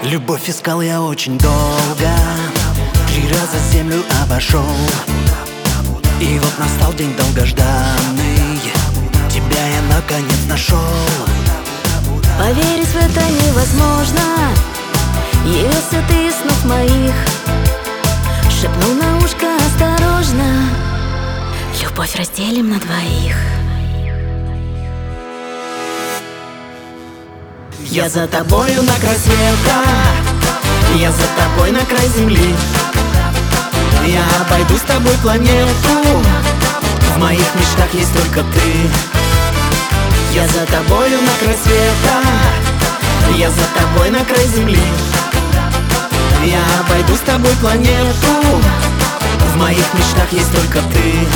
Любовь искал я очень долго, 3 раза землю обошел. И вот настал день долгожданный, тебя я наконец нашел. Поверить в это невозможно, явился ты из снов моих. Шепнул на ушко осторожно, любовь разделим на двоих. Я за тобою на край света, я за тобой на край земли. Я обойду с тобой планету, в моих мечтах есть только ты. Я за тобою на край света, я за тобой на край земли. Я обойду с тобой планету, в моих мечтах есть только ты.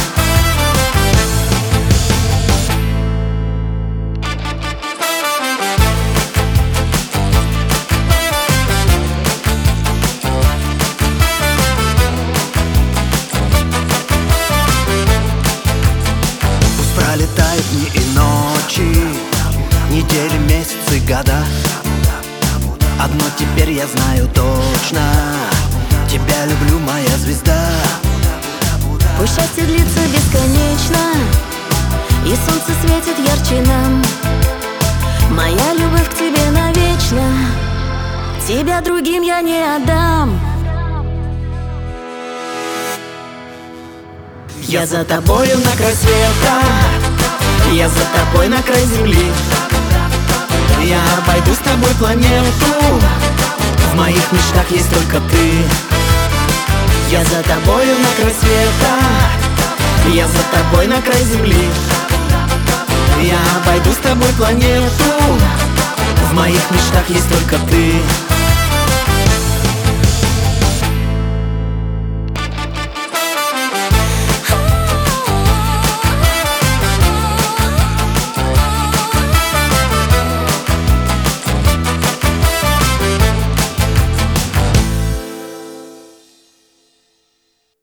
Пролетают дни и ночи, недели, месяцы, года. Одно теперь я знаю точно, тебя люблю, моя звезда. Пусть счастье длится бесконечно, и солнце светит ярче нам. Моя любовь к тебе навечно, тебя другим я не отдам. Я за тобою на край света, я за тобой на край земли. Я обойду с тобой планету, в моих мечтах есть только ты. Я за тобою на край света, я за тобой на край земли. Я обойду с тобой планету, в моих мечтах есть только ты.